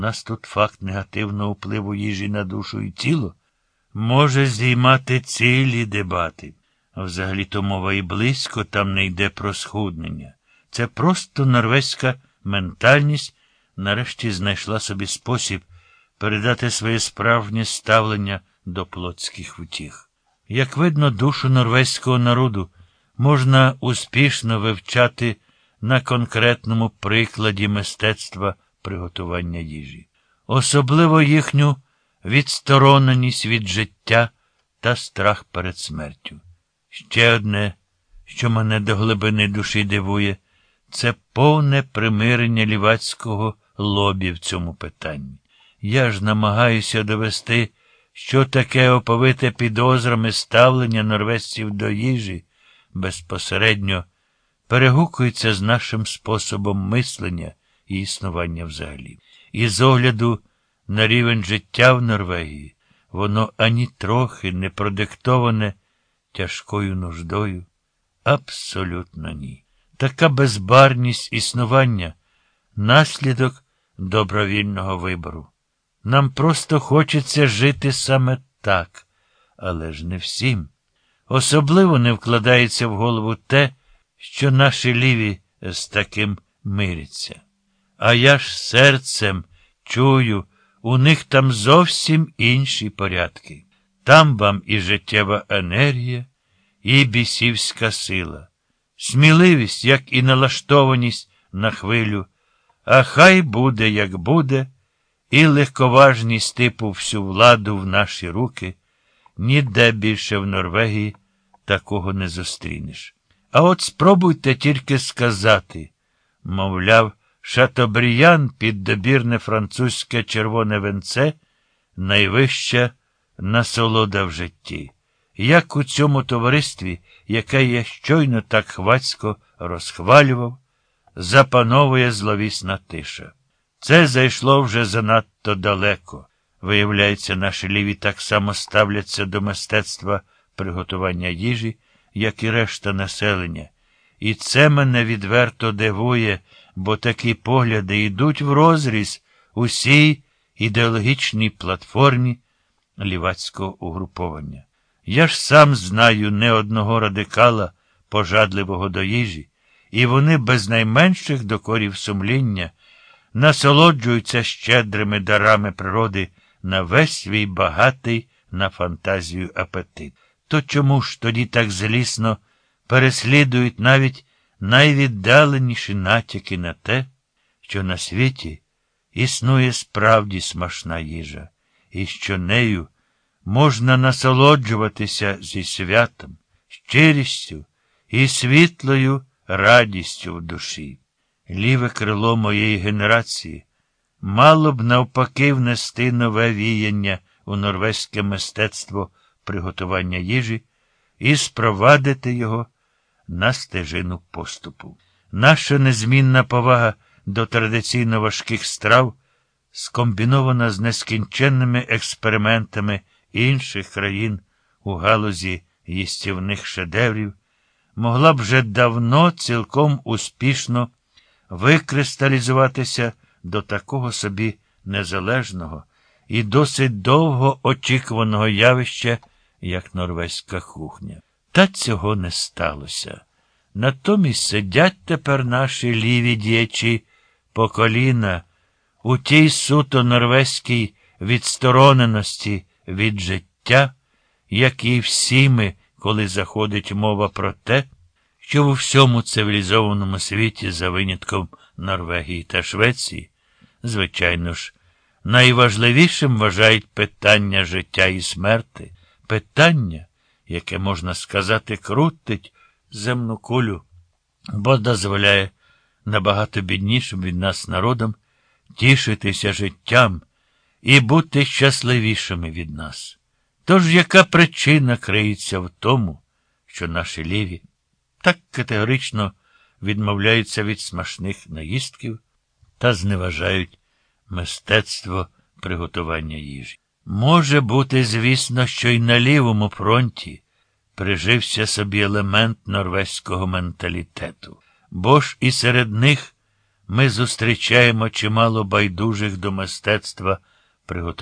У нас тут факт негативного впливу їжі на душу і тіло може здіймати цілі дебати. А взагалі-то мова і близько там не йде про схуднення. Це просто норвезька ментальність нарешті знайшла собі спосіб передати своє справжнє ставлення до плотських втіх. Як видно, душу норвезького народу можна успішно вивчати на конкретному прикладі мистецтва приготування їжі. Особливо їхню відстороненість від життя та страх перед смертю. Ще одне, що мене до глибини душі дивує, це повне примирення лівацького лобі в цьому питанні. Я ж намагаюся довести, що таке оповите підозрами ставлення норвезців до їжі безпосередньо перегукується з нашим способом мислення і існування взагалі. І з огляду на рівень життя в Норвегії, воно ані трохи не продиктоване тяжкою нуждою. Абсолютно ні. Така безбарність існування – наслідок добровільного вибору. Нам просто хочеться жити саме так, але ж не всім. Особливо не вкладається в голову те, що наші ліві з таким миряться. А я ж серцем чую, у них там зовсім інші порядки. Там вам і життєва енергія, і бісівська сила. Сміливість, як і налаштованість на хвилю, а хай буде, як буде, і легковажність типу всю владу в наші руки, ніде більше в Норвегії такого не зустрінеш. А от спробуйте тільки сказати, мовляв, Шатобріян під добірне французьке червоне венце – найвища насолода в житті. Як у цьому товаристві, яке я щойно так хвацько розхвалював, запановує зловісна тиша. Це зайшло вже занадто далеко. Виявляється, наші ліві так само ставляться до мистецтва приготування їжі, як і решта населення. І це мене відверто дивує, бо такі погляди йдуть врозріз усій ідеологічній платформі лівацького угруповання. Я ж сам знаю не одного радикала, пожадливого до їжі, і вони без найменших докорів сумління насолоджуються щедрими дарами природи на весь свій багатий на фантазію апетит. То чому ж тоді так злісно переслідують навіть найвіддаленіші натяки на те, що на світі існує справді смачна їжа, і що нею можна насолоджуватися зі святом, щирістю і світлою радістю в душі. Ліве крило моєї генерації мало б навпаки внести нове віяння у норвезьке мистецтво приготування їжі і спровадити його на стежину поступу. Наша незмінна повага до традиційно важких страв, скомбінована з нескінченними експериментами інших країн у галузі їстівних шедеврів, могла б вже давно цілком успішно викристалізуватися до такого собі незалежного і досить довго очікуваного явища, як норвезька кухня. Та цього не сталося. Натомість сидять тепер наші ліві діячі по коліна у тій суто норвезькій відстороненості від життя, як і всі ми, коли заходить мова про те, що у всьому цивілізованому світі, за винятком Норвегії та Швеції, звичайно ж, найважливішим вважають питання життя і смерти, питання, яке, можна сказати, крутить земну кулю, бо дозволяє набагато біднішим від нас народам тішитися життям і бути щасливішими від нас. Тож яка причина криється в тому, що наші ліві так категорично відмовляються від смачних наїстків та зневажають мистецтво приготування їжі? Може бути, звісно, що й на лівому фронті прижився собі елемент норвезького менталітету, бо ж і серед них ми зустрічаємо чимало байдужих до мистецтва приготування